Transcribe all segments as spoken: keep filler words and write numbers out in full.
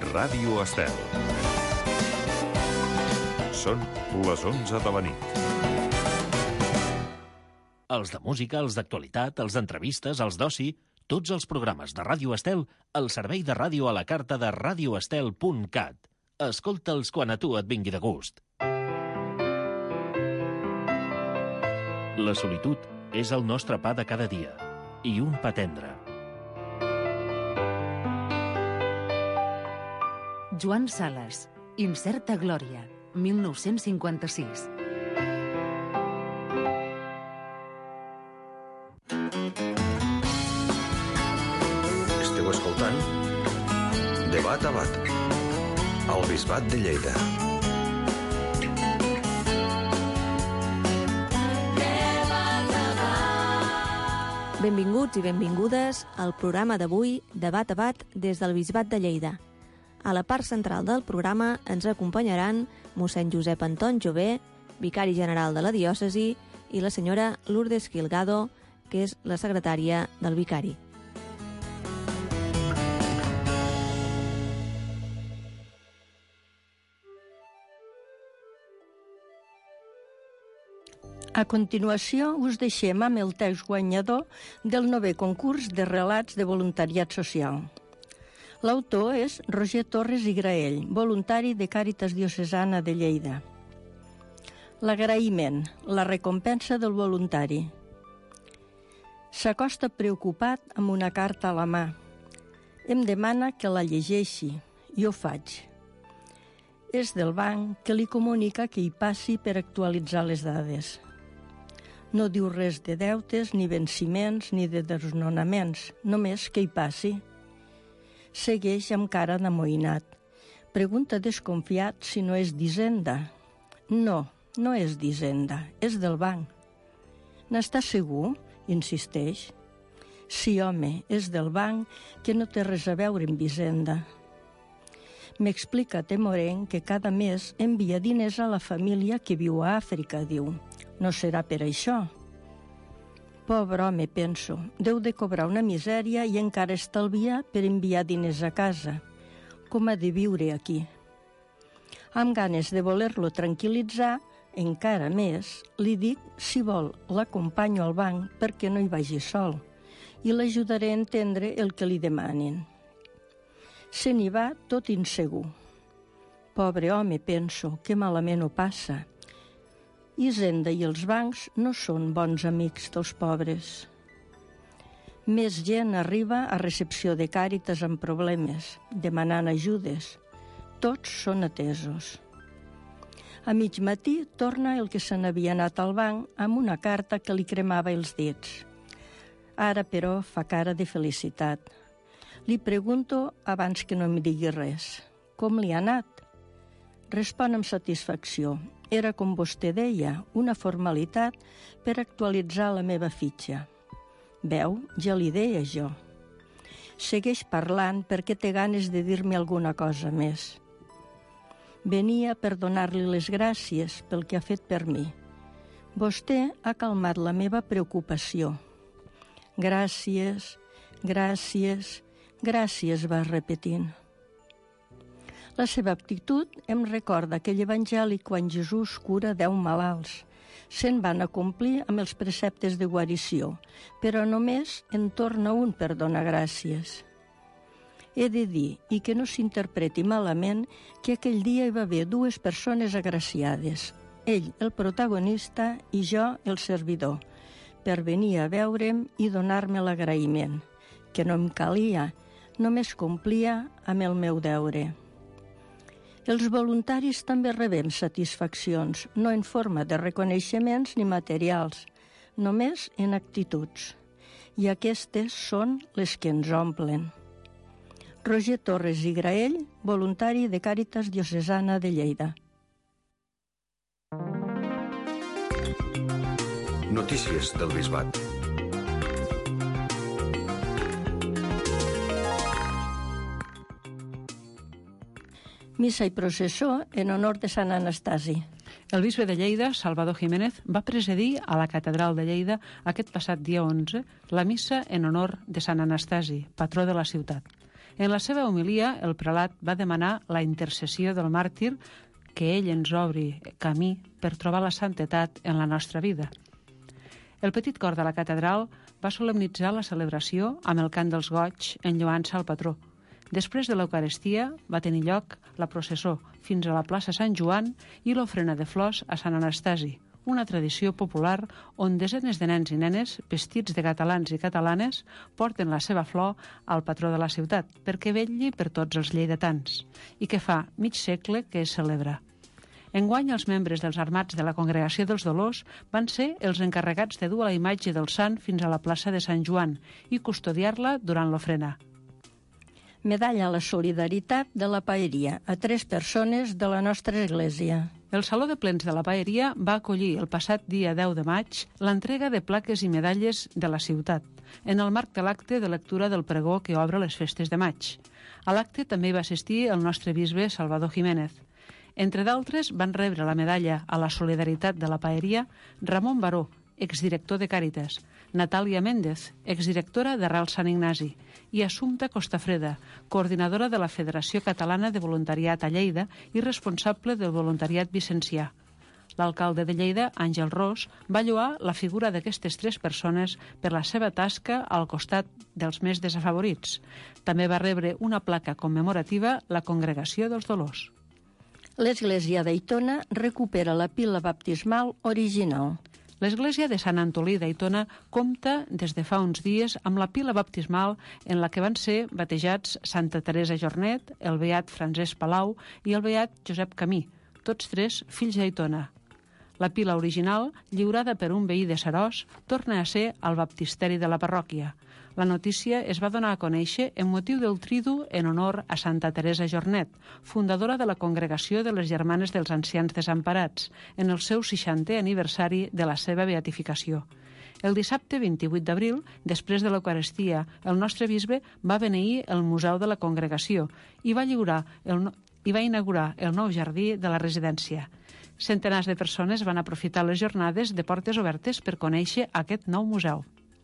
Ràdio Estel. Són les onze de la nit. Els de música, els d'actualitat, els d'entrevistes, els d'oci, tots els programes de Ràdio Estel al servei de ràdio a la carta de radioestel punt cat. Escolta'ls quan a tu et vingui de gust. La solitud és el nostre pa de cada dia, i un pa tendre. Joan Sales, Incerta glòria, mil nou-cents cinquanta-sis. Esteu escoltant Debat a Bat, al Bisbat de Lleida. Benvinguts i benvingudes al programa d'avui, Debat a Bat, des del Bisbat de Lleida. A la part central del programa ens acompanyaran mossèn Josep Anton Jové, vicari general de la diòcesi, i la senyora Lourdes Gilgado, que és la secretària del vicari. A continuació, us deixem amb el text guanyador del novè concurs de relats de voluntariat social. L'autor és Roger Torres i Graell, voluntari de Càritas Diocesana de Lleida. L'agraïment, la recompensa del voluntari. S'acosta preocupat amb una carta a la mà. Em demana que la llegeixi. Jo faig. És del banc que li comunica que hi passi per actualitzar les dades. No diu res de deutes, ni venciments, ni de desnonaments, només que hi passi. Segueix amb cara d'amoïnat. Pregunta desconfiat si no és d'Hisenda. No, no és d'Hisenda, és del banc. N'està segur? Insisteix. Sí, home, és del banc, que no té res a veure amb Hisenda. M'explica temorenc que cada mes envia diners a la família que viu a Àfrica, diu. No serà per això. Pobre home, penso, deu de cobrar una misèria i encara estalvia per enviar diners a casa. Com ha de viure aquí? Amb ganes de voler-lo tranquil·litzar, encara més, li dic si vol l'acompanyo al banc perquè no hi vagi sol i l'ajudaré a entendre el que li demanin. Se n'hi va tot insegur. Pobre home, penso, que malament ho passa. Hisenda i els bancs no són bons amics dels pobres. Més gent arriba a recepció de Càritas amb problemes, demanant ajudes. Tots són atesos. A mig matí torna el que se n'havia anat al banc amb una carta que li cremava els dits. Ara, però, fa cara de felicitat. Li pregunto abans que no em digui res. Com li ha anat? Respon amb satisfacció. Era, com vostè deia, una formalitat per actualitzar la meva fitxa. Veu, ja li deia jo. Segueix parlant perquè té ganes de dir-me alguna cosa més. Venia per donar-li les gràcies pel que ha fet per mi. Vostè ha calmat la meva preocupació. Gràcies, gràcies, gràcies, va repetint. La seva actitud em recorda aquell evangeli quan Jesús cura deu malalts. Se'n van a complir amb els preceptes de guarició, però només en torna un per donar gràcies. He de dir, i que no s'interpreti malament, que aquell dia hi va haver dues persones agraciades, ell, el protagonista, i jo, el servidor, per venir a veure'm i donar-me l'agraïment, que no em calia, només complia amb el meu deure. Els voluntaris també rebem satisfaccions, no en forma de reconeixements ni materials, només en actituds. I aquestes són les que ens omplen. Roger Torres i Graell, voluntari de Càritas Diocesana de Lleida. Notícies del Bisbat. Missa i processó en honor de Sant Anastasi. El bisbe de Lleida, Salvador Jiménez, va presidir a la catedral de Lleida aquest passat dia onze la missa en honor de Sant Anastasi, patró de la ciutat. En la seva homilia, el prelat va demanar la intercessió del màrtir que ell ens obri camí per trobar la santetat en la nostra vida. El petit cor de la catedral va solemnitzar la celebració amb el cant dels goigs enlloant-se al patró. Després de l'Eucaristia va tenir lloc la processó fins a la plaça Sant Joan i l'ofrena de flors a Sant Anastasi, una tradició popular on desenes de nens i nenes, vestits de catalans i catalanes, porten la seva flor al patró de la ciutat perquè vetlli per tots els lleidatans i que fa mig segle que es celebra. Enguany, els membres dels armats de la Congregació dels Dolors van ser els encarregats de dur la imatge del sant fins a la plaça de Sant Joan i custodiar-la durant l'ofrena. Medalla a la solidaritat de la paeria a tres persones de la nostra església. El Saló de Plens de la Paeria va acollir el passat dia deu de maig l'entrega de plaques i medalles de la ciutat, en el marc de l'acte de lectura del pregó que obre les festes de maig. A l'acte també hi va assistir el nostre bisbe Salvador Jiménez. Entre d'altres, van rebre la medalla a la solidaritat de la Paeria Ramon Baró, exdirector de Càritas, Natàlia Méndez, exdirectora d'Arrel Sant Ignasi, i Assumpta Costafreda, coordinadora de la Federació Catalana de Voluntariat a Lleida i responsable del voluntariat vicencià. L'alcalde de Lleida, Àngel Ros, va lloar la figura d'aquestes tres persones per la seva tasca al costat dels més desafavorits. També va rebre una placa commemorativa la Congregació dels Dolors. L'església d'Aitona recupera la pila baptismal original. L'església de Sant Antolí d'Aitona compta des de fa uns dies amb la pila baptismal en la que van ser batejats Santa Teresa Jornet, el beat Francesc Palau i el beat Josep Camí, tots tres fills d'Aitona. La pila original, lliurada per un veí de Seròs, torna a ser al baptisteri de la parròquia. La notícia es va donar a conèixer en motiu del tridu en honor a Santa Teresa Jornet, fundadora de la Congregació de les Germanes dels Ancians Desemparats, en el seu seixantè aniversari de la seva beatificació. El dissabte vint-i-vuit d'abril, després de l'Eucaristia, el nostre bisbe va beneir el Museu de la Congregació i va, lliurar el no... i va inaugurar el nou jardí de la residència. Centenars de persones van aprofitar les jornades de portes obertes per conèixer aquest nou museu.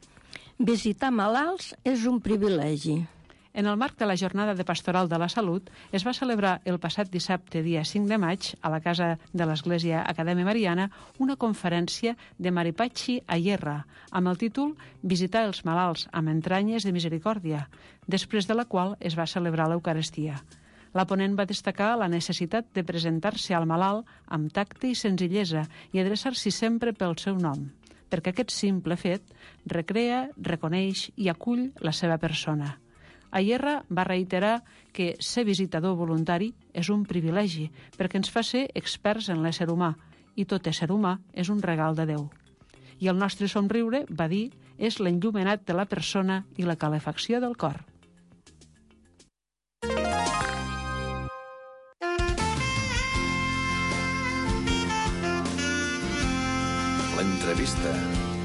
Visitar malalts és un privilegi. En el marc de la Jornada de Pastoral de la Salut, es va celebrar el passat dissabte, dia cinc de maig, a la Casa de l'Església Acadèmia Mariana, una conferència de Maripachi Ayerra, amb el títol Visitar els malalts amb entranyes de misericòrdia, després de la qual es va celebrar l'Eucaristia. La ponent va destacar la necessitat de presentar-se al malalt amb tacte i senzillesa i adreçar-s'hi sempre pel seu nom, perquè aquest simple fet recrea, reconeix i acull la seva persona. Ayerra va reiterar que ser visitador voluntari és un privilegi perquè ens fa ser experts en l'ésser humà i tot ésser humà és un regal de Déu. I el nostre somriure, va dir, és l'enllumenat de la persona i la calefacció del cor. L'entrevista.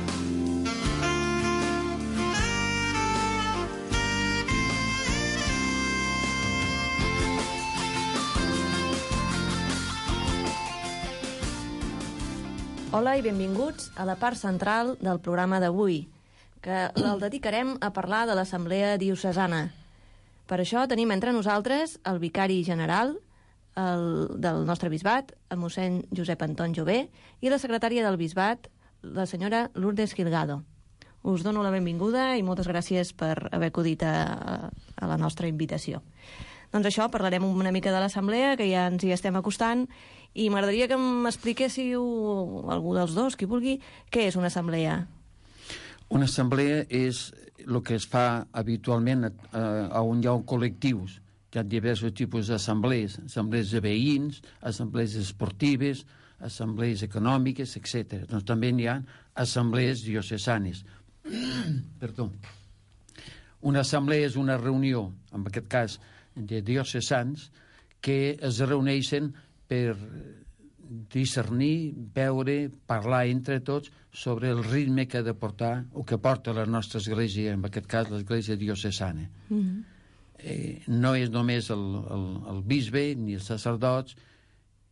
Hola i benvinguts a la part central del programa d'avui, que el dedicarem a parlar de l'Assemblea Diocesana. Per això tenim entre nosaltres el vicari general el, del nostre bisbat, el mossèn Josep Anton Jové, i la secretària del bisbat, la senyora Lourdes Gilgado. Us dono la benvinguda i moltes gràcies per haver acudit a, a la nostra invitació. Doncs això, parlarem una mica de l'Assemblea, que ja ens hi estem acostant, i m'agradaria que m'expliquéssiu, algú dels dos, qui vulgui, què és una assemblea? Una assemblea és el que es fa habitualment a, a on hi ha col·lectius. Hi ha diversos tipus d'assemblees, assemblees de veïns, assemblees esportives, assemblees econòmiques, etcètera. Doncs també n'hi ha assemblees diocesanes. Perdó. Una assemblea és una reunió, en aquest cas, de diocesans que es reuneixen per discernir, veure, parlar entre tots sobre el ritme que ha de portar o que porta la nostra església, en aquest cas l'església diocesana. Mm-hmm. eh, no és només el, el, el bisbe ni els sacerdots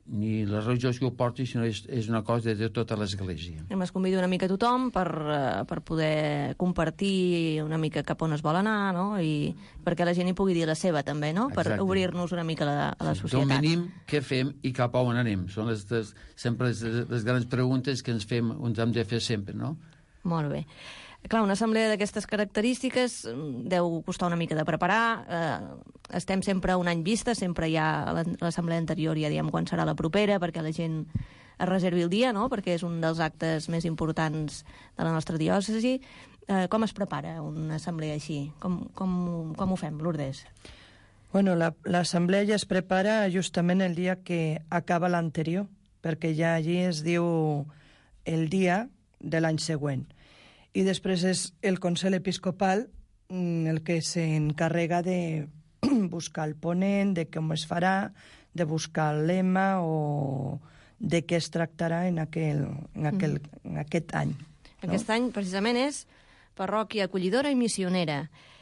ni les religions que ho portin, sinó és, és una cosa de tota l'Església. Es convida una mica a tothom per, uh, per poder compartir una mica cap on es vol anar, no? I perquè la gent hi pugui dir la seva, també, no? Per Exacte. Obrir-nos una mica a la, a la Sí, societat. d'on venim, què fem i cap a on anem. Són les, les, sempre les, les grans preguntes que ens fem, ens hem de fer sempre, no? Molt bé. Clar, una assemblea d'aquestes característiques deu costar una mica de preparar. Eh, estem sempre un any vista, sempre hi ha l'assemblea anterior, ja diem quan serà la propera, perquè la gent es reservi el dia, no? Perquè és un dels actes més importants de la nostra diòcesi. Eh, com es prepara una assemblea així? Com, com, com ho fem, Lourdes? Bueno, l'assemblea ja es prepara justament el dia que acaba l'anterior, perquè ja allí es diu el dia de l'any següent. I després és el Consell Episcopal el que s'encarrega de buscar el ponent, de com es farà, de buscar el lema o de què es tractarà en, aquel, en, aquel, en aquest any. Aquest no? any, precisament, és parròquia acollidora i missionera.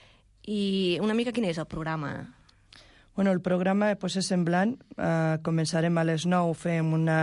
I una mica quin és el programa? Bueno, el programa pues, és semblant. Uh, començarem a les nou, fem una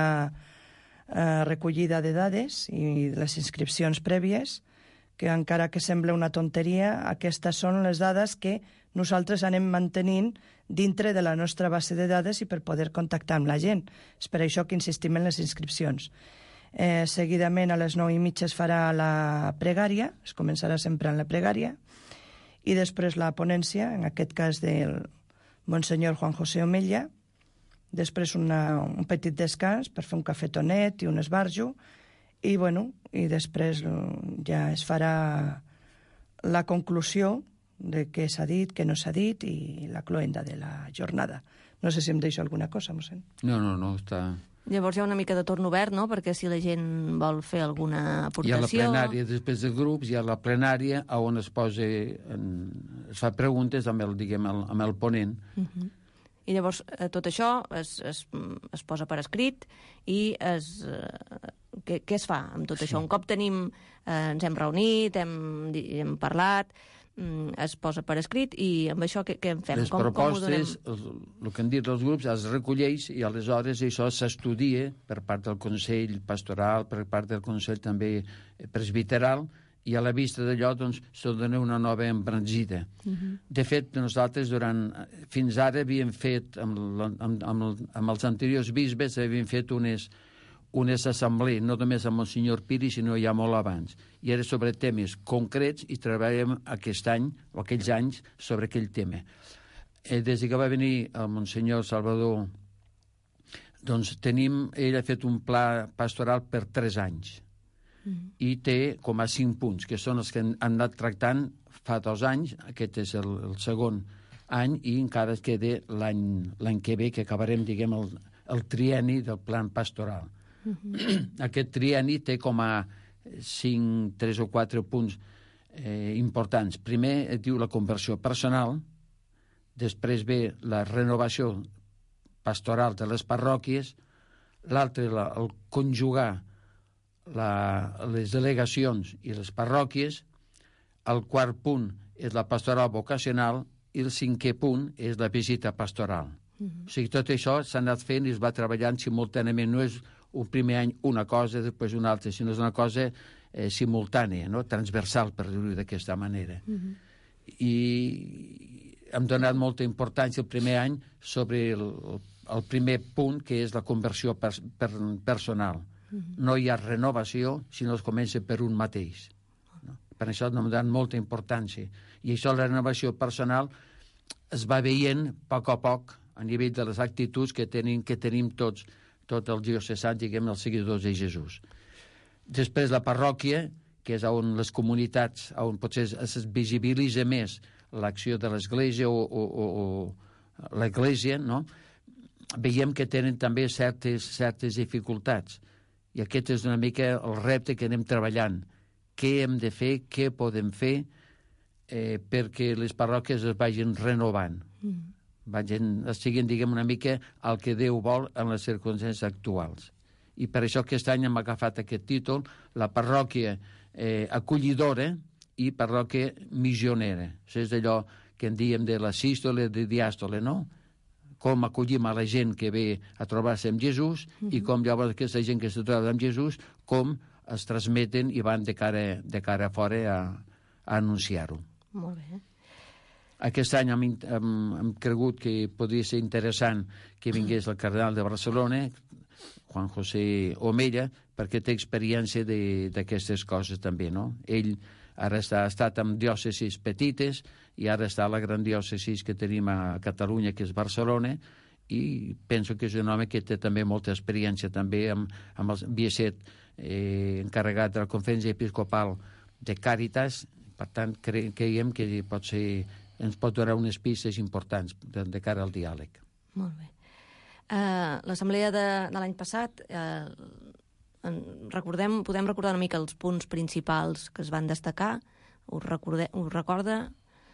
uh, recollida de dades i les inscripcions prèvies, que encara que sembla una tonteria, aquestes són les dades que nosaltres anem mantenint dintre de la nostra base de dades i per poder contactar amb la gent. És per això que insistim en les inscripcions. Eh, seguidament, a les nou i mitja es farà la pregària, es començarà sempre en la pregària, i després la ponència, en aquest cas del Monsenyor Juan José Omella, després una, un petit descans per fer un cafetonet i un esbarjo, i, bueno, i després ja es farà la conclusió de què s'ha dit, què no s'ha dit i la cloenda de la jornada. No sé si em deixo alguna cosa, mossèn. No, no, no, està... Llavors hi ha una mica de torn obert, no?, perquè si la gent vol fer alguna aportació... Hi ha la plenària després dels grups, hi ha la plenària on es posa, en, es fa preguntes amb el, diguem, el, amb el ponent. Uh-huh. I llavors eh, tot això es, es, es posa per escrit i es, eh, què, què es fa amb tot sí. això? Un cop tenim, eh, ens hem reunit, hem, hem parlat, mm, es posa per escrit i amb això què, què en fem? Les com, propostes, com el, el que han dit els grups, es recolleix i aleshores això s'estudia per part del Consell Pastoral, per part del Consell també presbiteral, i a la vista d'allò doncs, se dona una nova embranzida. Uh-huh. De fet, nosaltres durant, fins ara havíem fet, amb, amb, amb, amb els anteriors bisbes, havíem fet unes, unes assemblees, no només amb el senyor Piri, sinó ja molt abans. I era sobre temes concrets i treballem aquest any, o aquells anys, sobre aquell tema. Eh, des que va venir el monsenyor Salvador, doncs tenim, ell ha fet un pla pastoral per tres anys. Mm. I té com a cinc punts, que són els que han anat tractant fa dos anys, aquest és el, el segon any, i encara es queda l'any que ve, que acabarem, diguem, el, el trienni del plan pastoral. Mm-hmm. Aquest trienni té com a cinc, tres o quatre punts eh, importants. Primer es diu la conversió personal, després ve la renovació pastoral de les parròquies, l'altre el conjugar La, les delegacions i les parròquies, el quart punt és la pastoral vocacional i el cinquè punt és la visita pastoral. Mm-hmm. O sigui, tot això s'ha anat fent i es va treballant simultàniament. No és un primer any una cosa, després una altra, sinó és una cosa eh, simultània, no? Transversal, per dir-ho d'aquesta manera. Mm-hmm. I hem donat molta importància el primer any sobre el, el primer punt, que és la conversió per, per, personal. No hi ha renovació si no es comença per un mateix. No? Per això hem donat molta importància. I això, la renovació personal, es va veient a poc a poc a nivell de les actituds que tenim, que tenim tots, tots els diocesans, diguem, els seguidors de Jesús. Després la parròquia, que és on les comunitats, on potser es visibilitza més l'acció de l'Església o, o, o, o l'Església, no? Veiem que tenen també certes, certes dificultats. I aquest és una mica el repte que anem treballant. Què hem de fer, què podem fer eh, perquè les parròquies es vagin renovant. Mm. Vagin, siguin, diguem, una mica el que Déu vol en les circumstàncies actuals. I per això aquest any hem agafat aquest títol, la parròquia eh, acollidora i parròquia missionera. Això és allò que en diem de la sístole, de diàstole, no? com acollim a la gent que ve a trobar-se amb Jesús uh -huh. i com llavors aquesta gent que s'ha trobat amb Jesús, com es transmeten i van de cara, de cara a fora a, a anunciar-ho. Molt bé. Aquest any hem, hem, hem cregut que podria ser interessant que vingués el cardenal de Barcelona, Juan José Omella, perquè té experiència d'aquestes coses també, no? Ell ara està, ha estat en diòcesis petites i ara està a la gran diòcesis que tenim a Catalunya, que és Barcelona, i penso que és un home que té també molta experiència també amb, amb el havia estat eh, encarregat de la Conferència Episcopal de Càritas. Per tant, cre creiem que pot ser, ens pot donar unes pistes importants de, de cara al diàleg. Molt bé. Uh, L'assemblea de, de l'any passat, uh, en, recordem, podem recordar una mica els punts principals que es van destacar? Us, recorde, us recorda?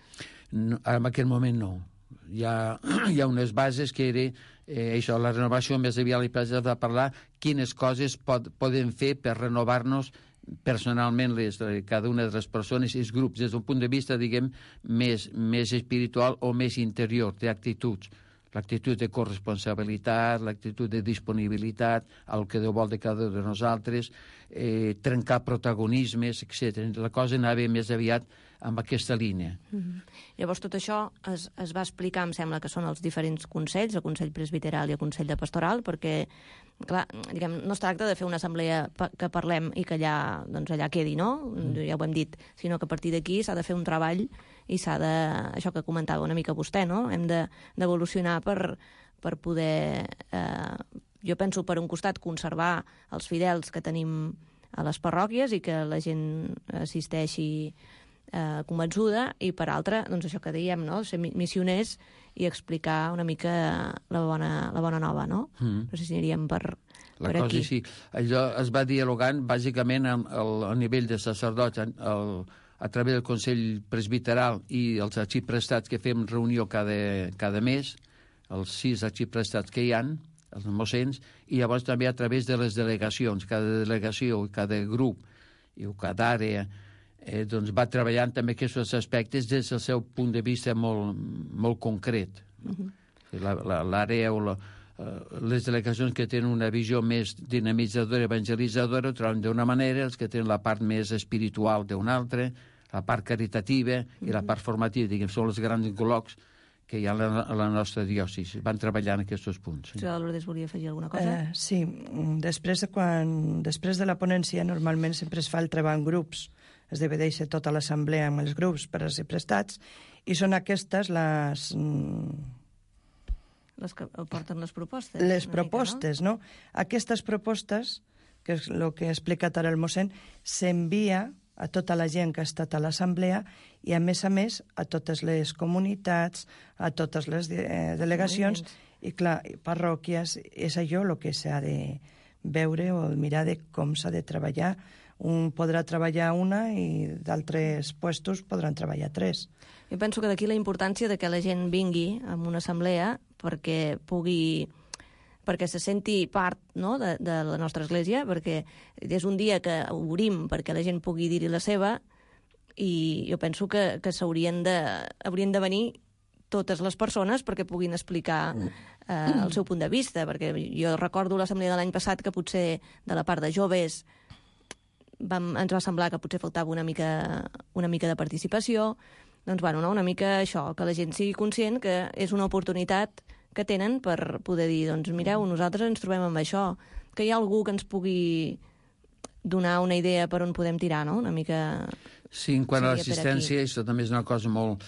No, en aquest moment no. Hi ha, hi ha unes bases que era eh, això, la renovació. Més aviat li passa de parlar quines coses pot, poden fer per renovar-nos personalment les, cada una de les persones i els grups des d'un punt de vista, diguem, més, més espiritual o més interior, d'actituds. L'actitud de corresponsabilitat, l'actitud de disponibilitat, el que Déu vol de cada un de nosaltres, eh, trencar protagonismes, etcètera. La cosa anava més aviat amb aquesta línia. Mm-hmm. Llavors tot això es, es va explicar, em sembla que són els diferents consells, el Consell Presbiteral i el Consell de Pastoral, perquè clar, diguem, no es tracta de fer una assemblea que parlem i que allà, doncs allà quedi, no? Mm. Ja ho hem dit, sinó que a partir d'aquí s'ha de fer un treball i s'ha de, això que comentava una mica vostè, no? Hem d'evolucionar de, per, per poder, eh, jo penso, per un costat, conservar els fidels que tenim a les parròquies i que la gent assisteixi eh, convençuda, i per altra, doncs això que dèiem, no? Ser missioners i explicar una mica la bona, la bona nova, no? Mm. No sé si aniríem per, la per cosa aquí. Sí. Allò es va dialogant bàsicament a nivell de sacerdots, el, a través del Consell Presbiteral i els arxiprestats que fem reunió cada, cada mes, els sis arxiprestats que hi han, els mossens, i llavors també a través de les delegacions. Cada delegació i cada grup i cada àrea eh, doncs va treballant també aquests aspectes des del seu punt de vista molt, molt concret. Uh-huh. L'àrea o la, les delegacions que tenen una visió més dinamitzadora, evangelitzadora, ho troben d'una manera, els que tenen la part més espiritual d'una altra, la part caritativa i la part formativa, diguem, són els grans col·locs que hi ha a la, a la nostra diòcesi. Van treballant aquests punts. Sí. Lourdes, volia afegir alguna cosa? Eh, sí, després de, quan, després de la ponència normalment sempre es fa el treball en grups. Es divideix tota l'assemblea amb els grups per a ser prestats, i són aquestes les... Les que porten les propostes. Les propostes, mica, no? no? Aquestes propostes, que és el que ha explicat ara el mossèn, s'envia a tota la gent que ha estat a l'assemblea i, a més a més, a totes les comunitats, a totes les de, eh, delegacions, i, clar, parròquies. És allò el que s'ha de veure o mirar de com s'ha de treballar. Un podrà treballar una i d'altres puestos podran treballar tres. Jo penso que d'aquí la importància de que la gent vingui a una assemblea perquè pugui... perquè se senti part, no?, de, de la nostra església, perquè és un dia que obrim perquè la gent pugui dir-hi la seva, i jo penso que, que s'haurien de, haurien de venir totes les persones perquè puguin explicar eh, el seu punt de vista, perquè jo recordo l'assemblea de l'any passat que potser de la part de joves vam, ens va semblar que potser faltava una mica, una mica de participació. Doncs, bueno, no? Una mica això, que la gent sigui conscient que és una oportunitat que tenen per poder dir, doncs, mireu, nosaltres ens trobem amb això, que hi ha algú que ens pugui donar una idea per on podem tirar, no? Una mica... Sí, en quant a l'assistència, això també és una cosa molt...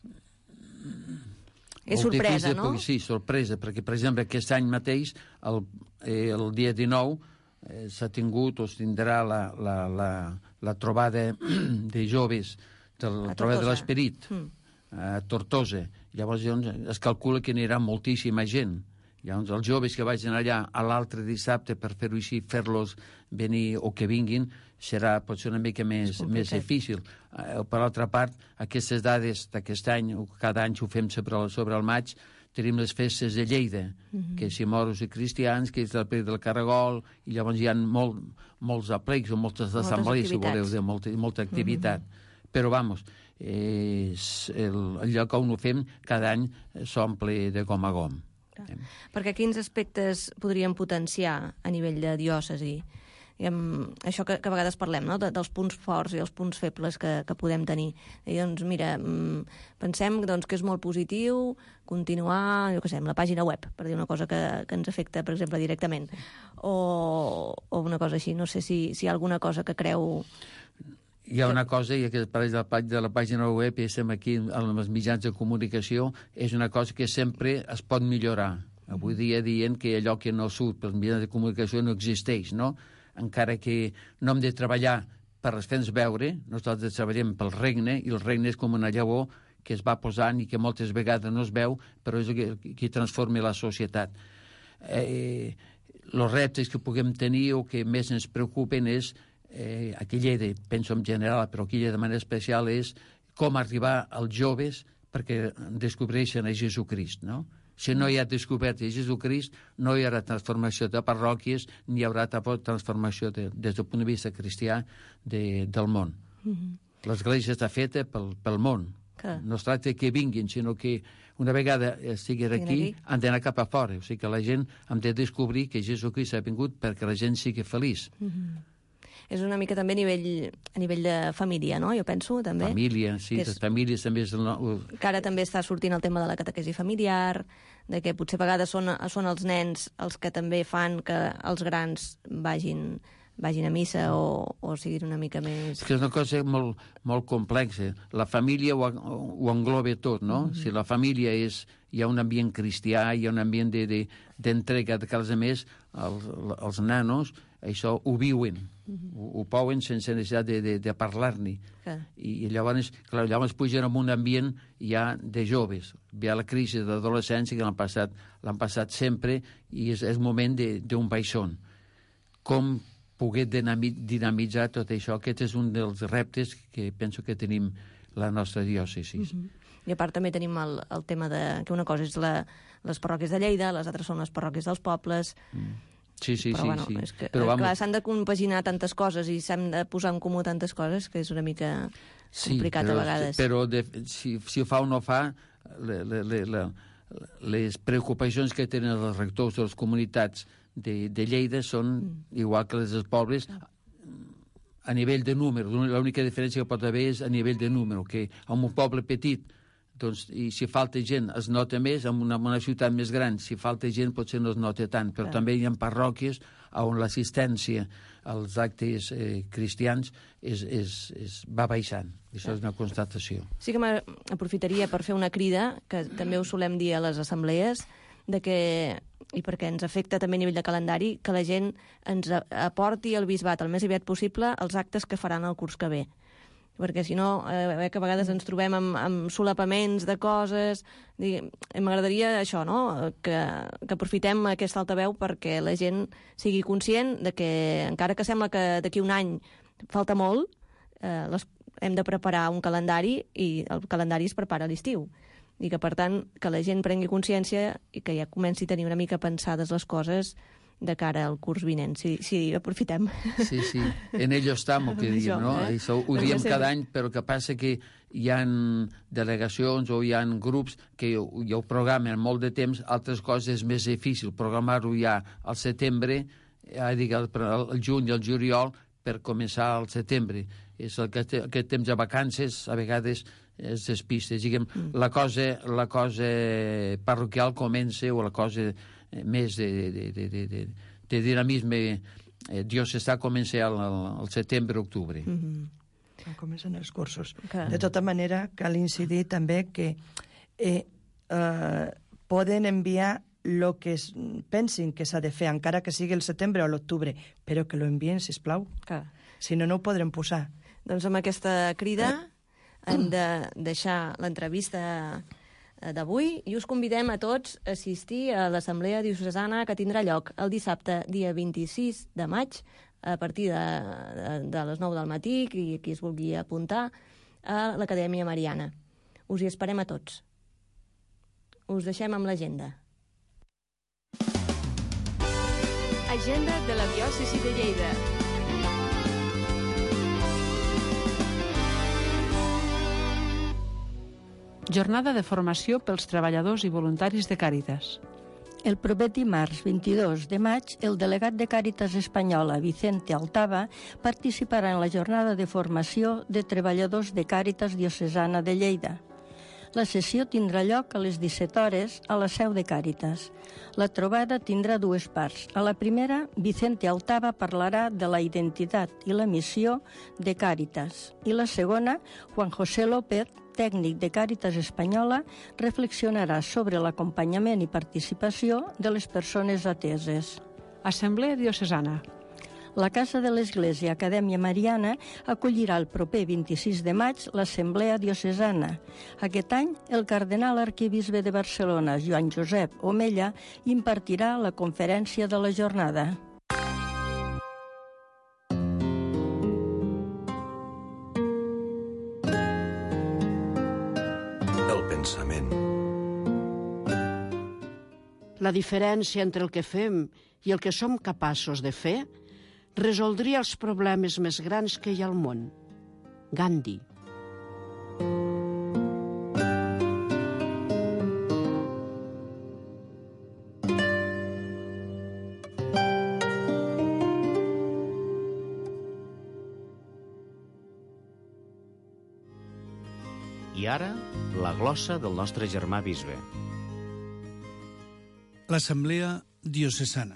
És molt sorpresa, difícil, no? Perquè, sí, sorpresa, perquè, per exemple, aquest any mateix, el, eh, el dia dinou, eh, s'ha tingut o es tindrà la, la, la, la trobada de joves, la trobada de l'Esperit, mm. a Tortosa. Llavors doncs, es calcula que anirà moltíssima gent. Llavors els joves que vagin allà a l'altre dissabte, per fer-ho així, fer-los venir o que vinguin, serà potser una mica més, més difícil. Uh, per altra part, aquestes dades d'aquest any, o cada any ho fem sobre el, sobre el maig, tenim les festes de Lleida, mm-hmm. que si moros i cristians, que és el plec del Caragol, i llavors hi ha molt, molts aplecs o moltes assemblees, si voleu, de molta, molta activitat. Mm-hmm. Però, vamos, eh, el, el lloc on ho fem cada any s'omple de gom a gom. Clar. Perquè quins aspectes podríem potenciar a nivell de diòcesi? Diguem, això que, que a vegades parlem, no? de, dels punts forts i els punts febles que, que podem tenir. I, doncs, mira, pensem doncs, que és molt positiu continuar, jo què sé, amb la pàgina web, per dir una cosa que, que ens afecta, per exemple, directament. O, o una cosa així. No sé si, si hi ha alguna cosa que creu... Hi ha una cosa, i aquest parell de la, de la pàgina web, i estem aquí amb els mitjans de comunicació, és una cosa que sempre es pot millorar. Avui dia dient que allò que no surt pels mitjans de comunicació no existeix, no? Encara que no hem de treballar per fer-nos veure, nosaltres treballem pel regne, i el regne és com una llavor que es va posant i que moltes vegades no es veu, però és el que, que transforma la societat. Eh, els reptes que puguem tenir o que més ens preocupen és, eh, aquí a Lleida, penso en general, però aquí de manera especial, és com arribar als joves perquè descobreixen a Jesucrist, no? Si no hi ha descobert de Jesucrist, no hi haurà transformació de parròquies, ni hi haurà tampoc transformació de, des del punt de vista cristià de, del món. Mm-hmm. L'Església està feta pel, pel món. Que... No es tracta que vinguin, sinó que una vegada estiguin aquí, aquí, han d'anar cap a fora. O sigui que la gent hem de descobrir que Jesucrist ha vingut perquè la gent sigui feliç. Mm-hmm. És una mica també a nivell, a nivell de família, no? Jo penso, també. Família, sí, les famílies també és... El... Que ara també està sortint el tema de la catequesi familiar, de que potser a vegades són, són els nens els que també fan que els grans vagin, vagin a missa o, o siguin una mica més... És que és una cosa molt, molt complexa. La família ho, ho engloba tot, no? Mm-hmm. Si la família és... Hi ha un ambient cristià, hi ha un ambient d'entrega de, de, de que, a més, els, els nanos això ho viuen, mm-hmm. ho, ho pouen sense necessitat de, de, de parlar-ne. Okay. I, I llavors, clar, llavors pugen en un ambient ja de joves. Ve a la crisi d'adolescència que l'han passat, l'han passat sempre i és, és moment d'un baixón. Com poder dinamitzar tot això? Aquest és un dels reptes que penso que tenim la nostra diòcesi. Mm-hmm. I a part també tenim el, el tema de que una cosa és la, les parròquies de Lleida, les altres són les parròquies dels pobles... Mm. Sí, sí, però, sí. bueno, sí. És que, però clar, s'han de compaginar tantes coses i s'han de posar en comú tantes coses que és una mica complicat sí, però, a vegades. Però de, si, si ho fa o no fa, le, le, le, le, les preocupacions que tenen els rectors de les comunitats de, de Lleida són mm. igual que les dels pobles a nivell de número. L'única diferència que pot haver és a nivell de número, que en un poble petit doncs, i si falta gent es nota més, en una, una ciutat més gran, si falta gent potser no es nota tant, però ah. també hi ha parròquies on l'assistència als actes eh, cristians és, és, és, va baixant. Això ah. és una constatació. Sí que m'aprofitaria per fer una crida, que també ho solem dir a les assemblees, de que, i perquè ens afecta també a nivell de calendari, que la gent ens aporti al bisbat el més aviat possible els actes que faran el curs que ve. Perquè si no, eh, que a vegades ens trobem amb, amb solapaments de coses. M'agradaria això, no? Que, que aprofitem aquest altaveu perquè la gent sigui conscient de que, encara que sembla que d'aquí un any falta molt, eh, les, hem de preparar un calendari i el calendari es prepara a l'estiu. I que, per tant, que la gent prengui consciència i que ja comenci a tenir una mica pensades les coses de cara al curs vinent, si, si aprofitem. Sí, sí, en ello estem, el que diem, no? Eh? Això ho diem cada any, però el que passa que hi ha delegacions o hi ha grups que ja ho programen molt de temps, altres coses és més difícil programar-ho ja al setembre, ja dic, el, el juny i el juliol, per començar al setembre. És aquest, aquest temps de vacances, a vegades, es despista. Diguem, mm. la, cosa, la cosa parroquial comença, o la cosa més de, de, de, de, de, de dinamisme eh, diocesà comença al, al setembre-octubre. Mm-hmm. Comencen els cursos. Okay. De tota manera, cal incidir també que eh, eh, poden enviar el que es, pensin que s'ha de fer, encara que sigui el setembre o l'octubre, però que lo envien, sisplau. Okay. Si no, no ho podrem posar. Doncs amb aquesta crida hem de deixar l'entrevista d'avui i us convidem a tots a assistir a l'Assemblea Diocesana que tindrà lloc el dissabte, dia vint-i-sis de maig, a partir de, de, de les nou del matí, i qui es vulgui apuntar, a l'Acadèmia Mariana. Us hi esperem a tots. Us deixem amb l'agenda. Agenda de la diòcesi de Lleida. Jornada de formació pels treballadors i voluntaris de Càritas. El proper dimarts vint-i-dos de maig, el delegat de Càritas Espanyola, Vicente Altava, participarà en la jornada de formació de treballadors de Càritas Diocesana de Lleida. La sessió tindrà lloc a les disset hores a la seu de Càritas. La trobada tindrà dues parts. A la primera, Vicente Altava parlarà de la identitat i la missió de Càritas. I la segona, Juan José López, tècnic de Càritas Espanyola, reflexionarà sobre l'acompanyament i participació de les persones ateses. Assemblea Diocesana. La Casa de l'Església Acadèmia Mariana acollirà el proper vint-i-sis de maig l'Assemblea Diocesana. Aquest any, el cardenal arquebisbe de Barcelona, Joan Josep Omella, impartirà la conferència de la jornada. El pensament. La diferència entre el que fem i el que som capaços de fer resoldria els problemes més grans que hi ha al món. Gandhi. I ara, la glossa del nostre germà bisbe. L'Assemblea Diocesana.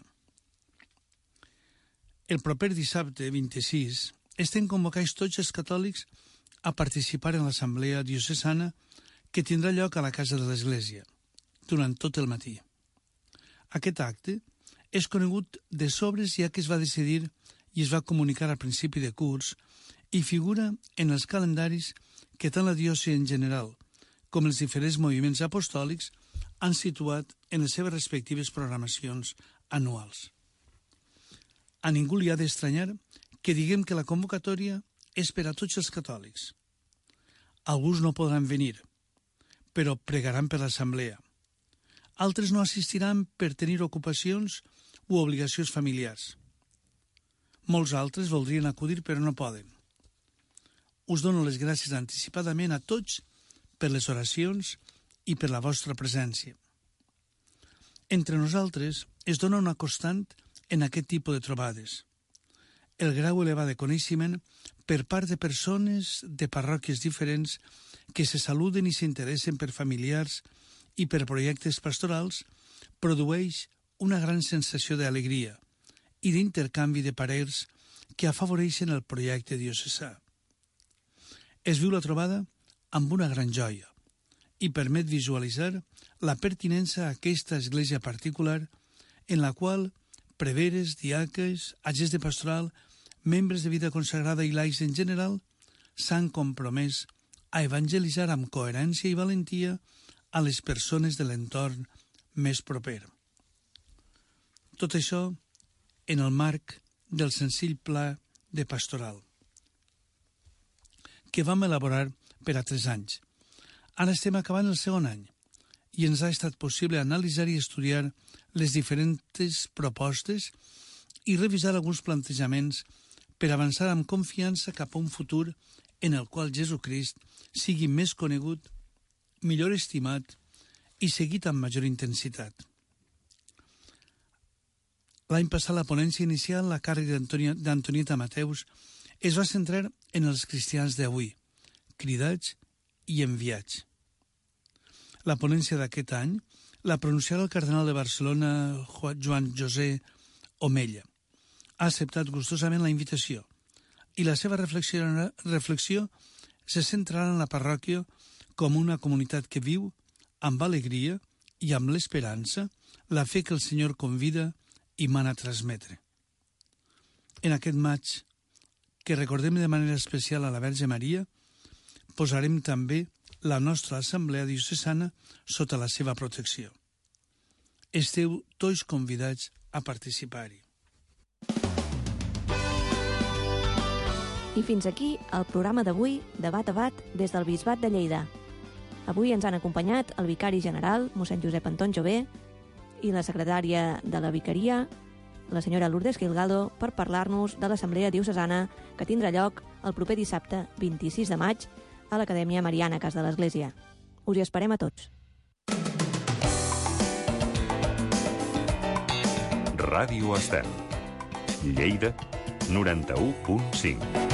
El proper dissabte vint-i-sis estem convocats tots els catòlics a participar en l'Assemblea Diocesana que tindrà lloc a la Casa de l'Església durant tot el matí. Aquest acte és conegut de sobres ja que es va decidir i es va comunicar al principi de curs i figura en els calendaris que tant la diòcesi en general com els diferents moviments apostòlics han situat en les seves respectives programacions anuals. A ningú li ha d'estranyar que diguem que la convocatòria és per a tots els catòlics. Alguns no podran venir, però pregaran per l'assemblea. Altres no assistiran per tenir ocupacions o obligacions familiars. Molts altres voldrien acudir però no poden. Us dono les gràcies anticipadament a tots per les oracions i per la vostra presència. Entre nosaltres es dona una constant en aquest tipus de trobades. El grau elevat de coneixement per part de persones de parròquies diferents que se saluden i s'interessen per familiars i per projectes pastorals produeix una gran sensació d'alegria i d'intercanvi de parers que afavoreixen el projecte diocesà. Es viu la trobada amb una gran joia i permet visualitzar la pertinença a aquesta església particular en la qual preveres, diaques, agents de pastoral, membres de vida consagrada i laics en general s'han compromès a evangelitzar amb coherència i valentia a les persones de l'entorn més proper. Tot això en el marc del senzill pla de pastoral que vam elaborar per a tres anys. Ara estem acabant el segon any i ens ha estat possible analitzar i estudiar les diferents propostes i revisar alguns plantejaments per avançar amb confiança cap a un futur en el qual Jesucrist sigui més conegut, millor estimat i seguit amb major intensitat. L'any passat la ponència inicial a càrrec d'Antonieta Mateus es va centrar en els cristians d'avui, cridats i enviats. La ponència d'aquest any la pronunciarà el cardenal de Barcelona, Joan José Omella. Ha acceptat gustosament la invitació i la seva reflexió, reflexió se centrarà en la parròquia com una comunitat que viu amb alegria i amb l'esperança la fe que el Senyor convida i mana a transmetre. En aquest maig, que recordem de manera especial a la Verge Maria, posarem també la nostra assemblea diocesana sota la seva protecció. Esteu tots convidats a participar-hi. I fins aquí el programa d'avui de Bat a Bat des del Bisbat de Lleida. Avui ens han acompanyat el vicari general, mossèn Josep Anton Jové, i la secretària de la vicaria, la senyora Lourdes Gilgado, per parlar-nos de l'Assemblea Diocesana que tindrà lloc el proper dissabte vint-i-sis de maig a l'Acadèmia Mariana Cas de l'Església. Us hi esperem a tots. Ràdio Estel. Lleida, noranta-u punt cinc.